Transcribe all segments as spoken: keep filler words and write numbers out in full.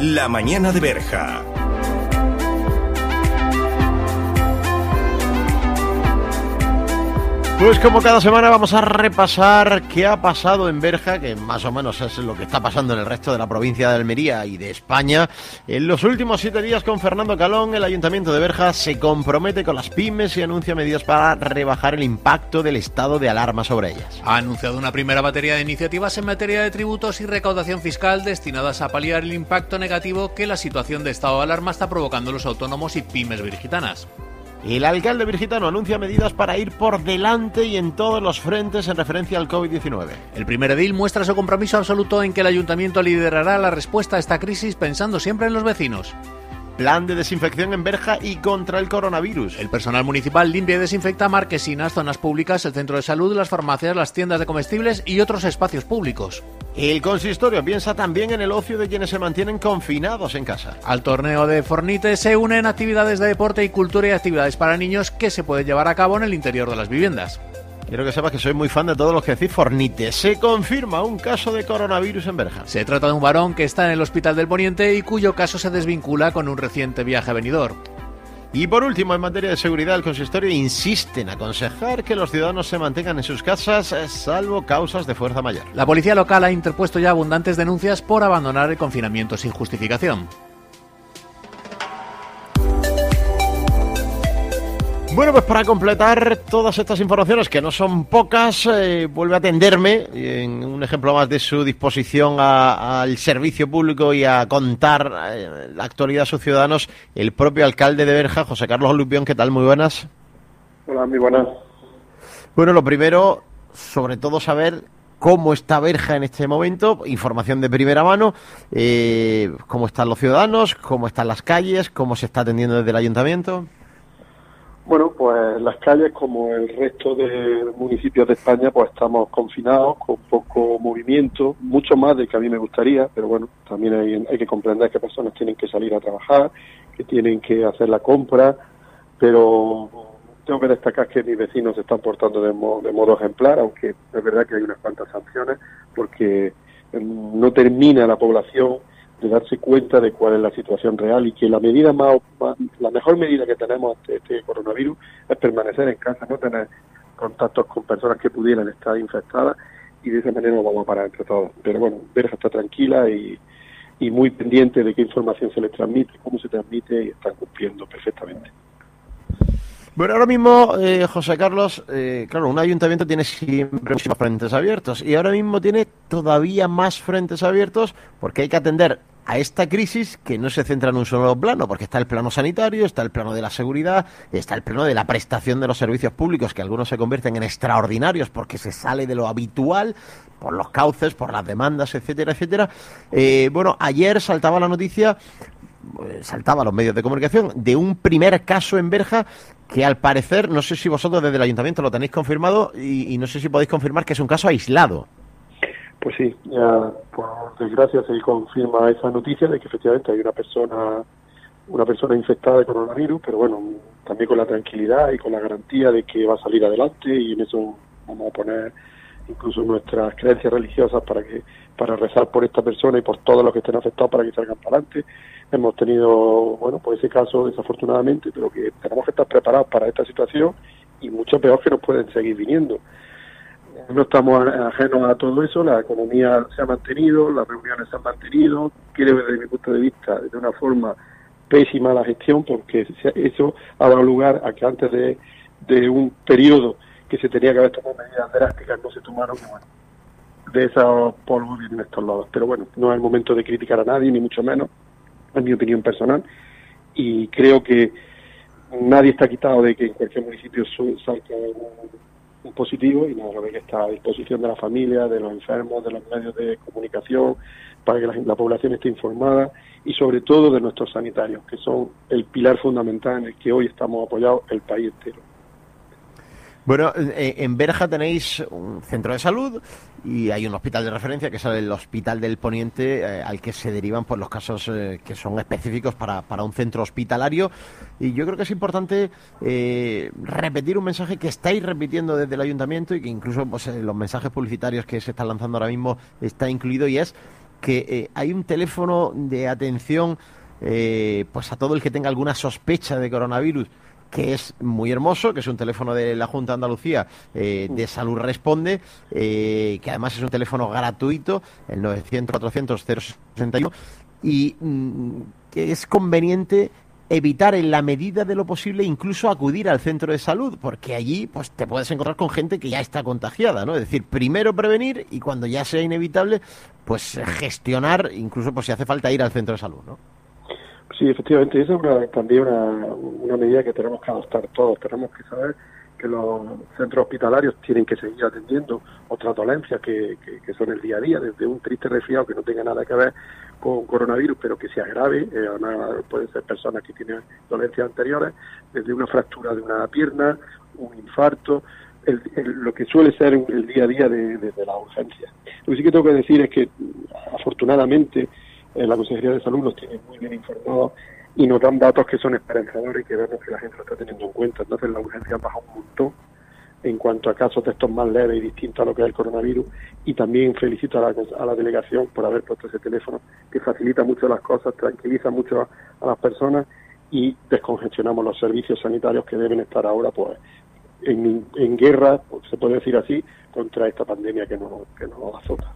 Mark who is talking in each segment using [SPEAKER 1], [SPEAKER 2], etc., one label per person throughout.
[SPEAKER 1] La mañana de Berja.
[SPEAKER 2] Pues como cada semana vamos a repasar qué ha pasado en Berja, que más o menos es lo que está pasando en el resto de la provincia de Almería y de España. En los últimos siete días con Fernando Calón, el Ayuntamiento de Berja se compromete con las pymes y anuncia medidas para rebajar el impacto del estado de alarma sobre ellas.
[SPEAKER 3] Ha anunciado una primera batería de iniciativas en materia de tributos y recaudación fiscal destinadas a paliar el impacto negativo que la situación de estado de alarma está provocando en los autónomos y pymes virgitanas.
[SPEAKER 2] El alcalde virgitano anuncia medidas para ir por delante y en todos los frentes en referencia al covid diecinueve.
[SPEAKER 3] El primer edil muestra su compromiso absoluto en que el ayuntamiento liderará la respuesta a esta crisis pensando siempre en los vecinos.
[SPEAKER 2] Plan de desinfección en Berja y contra el coronavirus.
[SPEAKER 3] El personal municipal limpia y desinfecta marquesinas, zonas públicas, el centro de salud, las farmacias, las tiendas de comestibles y otros espacios públicos.
[SPEAKER 2] El consistorio piensa también en el ocio de quienes se mantienen confinados en casa.
[SPEAKER 3] Al torneo de Fornite se unen actividades de deporte y cultura y actividades para niños que se pueden llevar a cabo en el interior de las viviendas.
[SPEAKER 2] Quiero que sepas que soy muy fan de todos los que decís Fornite. Se confirma un caso de coronavirus en Berja.
[SPEAKER 3] Se trata de un varón que está en el Hospital del Poniente y cuyo caso se desvincula con un reciente viaje a Benidorm.
[SPEAKER 2] Y por último, en materia de seguridad, el consistorio insiste en aconsejar que los ciudadanos se mantengan en sus casas, salvo causas de fuerza mayor.
[SPEAKER 3] La policía local ha interpuesto ya abundantes denuncias por abandonar el confinamiento sin justificación.
[SPEAKER 2] Bueno, pues para completar todas estas informaciones, que no son pocas, eh, vuelve a atenderme, en un ejemplo más de su disposición a, al servicio público y a contar eh, la actualidad a sus ciudadanos, el propio alcalde de Berja, José Carlos Lupión. ¿Qué tal? Muy buenas.
[SPEAKER 4] Hola, muy buenas.
[SPEAKER 2] Bueno, lo primero, sobre todo saber cómo está Berja en este momento, información de primera mano, eh, cómo están los ciudadanos, cómo están las calles, cómo se está atendiendo desde el ayuntamiento.
[SPEAKER 4] Bueno, pues las calles, como el resto de municipios de España, pues estamos confinados, con poco movimiento, mucho más del que a mí me gustaría, pero bueno, también hay, hay que comprender que personas tienen que salir a trabajar, que tienen que hacer la compra, pero tengo que destacar que mis vecinos se están portando de, mo- de modo ejemplar, aunque es verdad que hay unas cuantas sanciones, porque no termina la población de darse cuenta de cuál es la situación real y que la medida más, más la mejor medida que tenemos ante este coronavirus es permanecer en casa, no tener contactos con personas que pudieran estar infectadas, y de esa manera nos vamos a parar entre todos. Pero bueno, Berja está tranquila y, y muy pendiente de qué información se les transmite, cómo se transmite, y están cumpliendo perfectamente.
[SPEAKER 2] Bueno, ahora mismo, eh, José Carlos, eh, claro, un ayuntamiento tiene siempre muchos frentes abiertos y ahora mismo tiene todavía más frentes abiertos porque hay que atender a esta crisis que no se centra en un solo plano, porque está el plano sanitario, está el plano de la seguridad, está el plano de la prestación de los servicios públicos, que algunos se convierten en extraordinarios porque se sale de lo habitual, por los cauces, por las demandas, etcétera, etcétera. Eh, bueno, ayer saltaba la noticia, saltaba a los medios de comunicación, de un primer caso en Berja que al parecer, no sé si vosotros desde el ayuntamiento lo tenéis confirmado y, y no sé si podéis confirmar que es un caso aislado.
[SPEAKER 4] Pues sí, ya por desgracia se confirma esa noticia de que efectivamente hay una persona una persona infectada de coronavirus, pero bueno, también con la tranquilidad y con la garantía de que va a salir adelante, y en eso vamos a poner incluso nuestras creencias religiosas para que para rezar por esta persona y por todos los que estén afectados para que salgan para adelante. Hemos tenido, bueno, pues ese caso desafortunadamente, pero que tenemos que estar preparados para esta situación y mucho peor que nos pueden seguir viniendo. No estamos ajenos a todo eso, la economía se ha mantenido, las reuniones se han mantenido, creo desde mi punto de vista de una forma pésima la gestión, porque eso ha dado lugar a que antes de, de un periodo que se tenía que haber tomado medidas drásticas no se tomaron, y bueno, de esos polvos vienen estos lodos. Pero bueno, no es el momento de criticar a nadie, ni mucho menos, es mi opinión personal, y creo que nadie está quitado de que en cualquier municipio salga un, un positivo, y nada, lo que está a disposición de la familia, de los enfermos, de los medios de comunicación, para que la, la población esté informada, y sobre todo de nuestros sanitarios, que son el pilar fundamental en el que hoy estamos apoyados el país entero.
[SPEAKER 2] Bueno, en Berja tenéis un centro de salud y hay un hospital de referencia que es el Hospital del Poniente, eh, al que se derivan pues los casos eh, que son específicos para, para un centro hospitalario. Y yo creo que es importante eh, repetir un mensaje que estáis repitiendo desde el ayuntamiento y que incluso pues, en los mensajes publicitarios que se están lanzando ahora mismo está incluido, y es porque eh, hay un teléfono de atención eh, pues a todo el que tenga alguna sospecha de coronavirus, que es muy hermoso, que es un teléfono de la Junta de Andalucía eh, de Salud Responde, eh, que además es un teléfono gratuito, el novecientos cuatrocientos cero sesenta y uno, y mm, que es conveniente evitar en la medida de lo posible incluso acudir al centro de salud, porque allí pues te puedes encontrar con gente que ya está contagiada, ¿no? Es decir, primero prevenir y cuando ya sea inevitable, pues gestionar, incluso pues si hace falta ir al centro de salud, ¿no?
[SPEAKER 4] Sí, efectivamente, esa es una, también una, una medida que tenemos que adoptar todos. Tenemos que saber que los centros hospitalarios tienen que seguir atendiendo otras dolencias que, que, que son el día a día, desde un triste resfriado que no tenga nada que ver con coronavirus, pero que se agrave, eh, además pueden ser personas que tienen dolencias anteriores, desde una fractura de una pierna, un infarto, el, el, lo que suele ser el día a día de, de, de la urgencia. Lo que sí que tengo que decir es que, afortunadamente, eh, la Consejería de Salud nos tiene muy bien informados y nos dan datos que son esperanzadores y que vemos que la gente lo está teniendo en cuenta. Entonces la urgencia ha bajado un montón en cuanto a casos de estos más leves y distintos a lo que es el coronavirus, y también felicito a la, a la delegación por haber puesto ese teléfono que facilita mucho las cosas, tranquiliza mucho a, a las personas y descongestionamos los servicios sanitarios que deben estar ahora pues en, en guerra, pues, se puede decir así, contra esta pandemia que nos, que nos azota.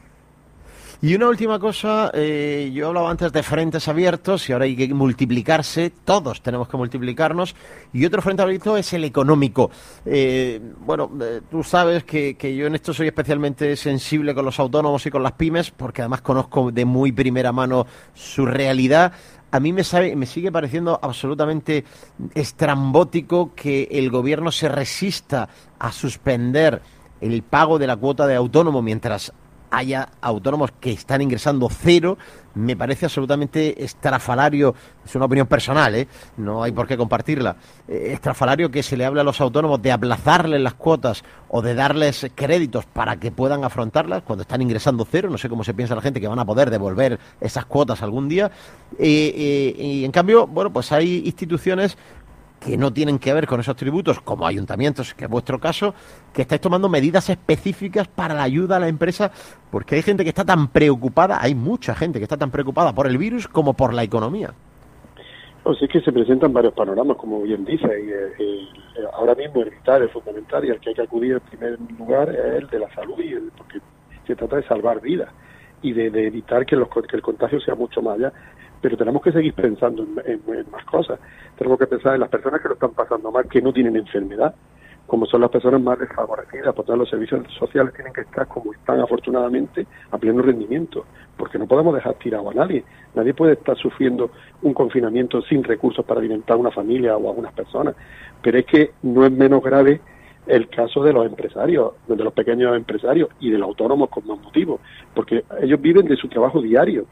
[SPEAKER 2] Y una última cosa, eh, yo hablaba antes de frentes abiertos y ahora hay que multiplicarse, todos tenemos que multiplicarnos, y otro frente abierto es el económico. Eh, bueno, eh, tú sabes que, que yo en esto soy especialmente sensible con los autónomos y con las pymes, porque además conozco de muy primera mano su realidad. A mí me, sabe, me sigue pareciendo absolutamente estrambótico que el gobierno se resista a suspender el pago de la cuota de autónomo mientras haya autónomos que están ingresando cero. Me parece absolutamente estrafalario, es una opinión personal, ¿eh? No hay por qué compartirla, eh, estrafalario que se le hable a los autónomos de aplazarles las cuotas o de darles créditos para que puedan afrontarlas cuando están ingresando cero. No sé cómo se piensa la gente que van a poder devolver esas cuotas algún día, eh, eh, y en cambio, bueno, pues hay instituciones que no tienen que ver con esos tributos, como ayuntamientos, que es vuestro caso, que estáis tomando medidas específicas para la ayuda a la empresa, porque hay gente que está tan preocupada, hay mucha gente que está tan preocupada por el virus como por la economía.
[SPEAKER 4] Pues es que se presentan varios panoramas, como bien dice, y eh, eh, ahora mismo el vital, el fundamental, y el que hay que acudir en primer lugar es el de la salud, y el, porque se trata de salvar vidas y de, de evitar que, los, que el contagio sea mucho más allá. Pero tenemos que seguir pensando en, en, en más cosas. Tenemos que pensar en las personas que lo están pasando mal, que no tienen enfermedad, como son las personas más desfavorecidas. Por tanto, los servicios sociales tienen que estar, como están afortunadamente, a pleno rendimiento, porque no podemos dejar tirado a nadie. Nadie puede estar sufriendo un confinamiento sin recursos para alimentar a una familia o a unas personas. Pero es que no es menos grave el caso de los empresarios, de los pequeños empresarios y de los autónomos con más motivos, porque ellos viven de su trabajo diario.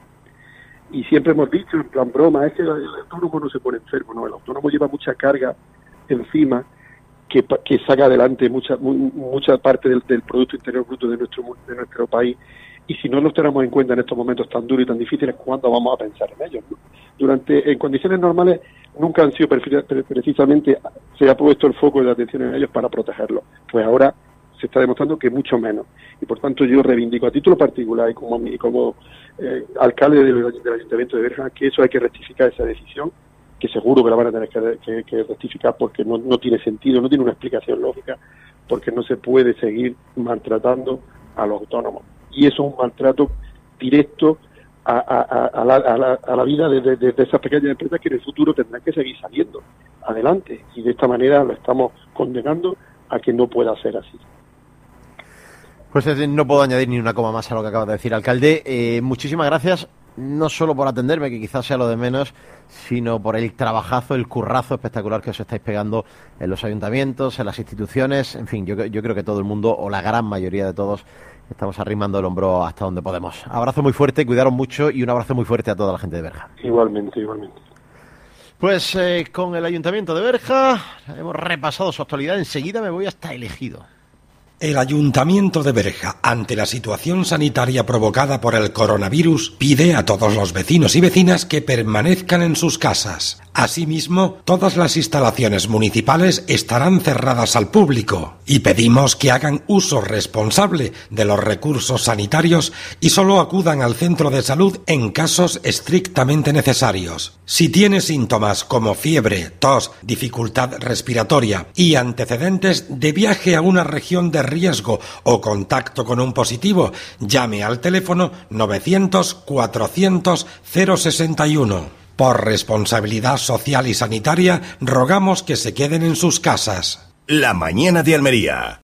[SPEAKER 4] Y siempre hemos dicho, en plan broma, es que el autónomo no se pone enfermo, no, el autónomo lleva mucha carga encima que, que saca adelante mucha muy, mucha parte del, del Producto Interior Bruto de nuestro de nuestro país, y si no los tenemos en cuenta en estos momentos tan duros y tan difíciles, ¿cuándo vamos a pensar en ellos? ¿No? Durante, en condiciones normales nunca han sido precisamente, se ha puesto el foco de atención en ellos para protegerlos, pues ahora se está demostrando que mucho menos, y por tanto yo reivindico a título particular y como, y como eh, alcalde del, del Ayuntamiento de Berja que eso hay que rectificar esa decisión, que seguro que la van a tener que, que, que rectificar porque no, no tiene sentido, no tiene una explicación lógica, porque no se puede seguir maltratando a los autónomos, y eso es un maltrato directo a, a, a, la, a, la, a la vida de, de, de esas pequeñas empresas que en el futuro tendrán que seguir saliendo adelante, y de esta manera lo estamos condenando a que no pueda ser así.
[SPEAKER 2] Pues no puedo añadir ni una coma más a lo que acaba de decir, alcalde. Eh, muchísimas gracias, no solo por atenderme, que quizás sea lo de menos, sino por el trabajazo, el currazo espectacular que os estáis pegando en los ayuntamientos, en las instituciones. En fin, yo, yo creo que todo el mundo, o la gran mayoría de todos, estamos arrimando el hombro hasta donde podemos. Abrazo muy fuerte, cuidaros mucho, y un abrazo muy fuerte a toda la gente de Berja.
[SPEAKER 4] Igualmente, igualmente.
[SPEAKER 2] Pues eh, con el Ayuntamiento de Berja hemos repasado su actualidad. Enseguida me voy hasta el Ejido.
[SPEAKER 1] El Ayuntamiento de Berja, ante la situación sanitaria provocada por el coronavirus, pide a todos los vecinos y vecinas que permanezcan en sus casas. Asimismo, todas las instalaciones municipales estarán cerradas al público Y pedimos que hagan uso responsable de los recursos sanitarios y solo acudan al centro de salud en casos estrictamente necesarios. Si tiene síntomas como fiebre, tos, dificultad respiratoria y antecedentes de viaje a una región de riesgo o contacto con un positivo, llame al teléfono novecientos cuatrocientos cero sesenta y uno. Por responsabilidad social y sanitaria, rogamos que se queden en sus casas.
[SPEAKER 5] La mañana de Almería.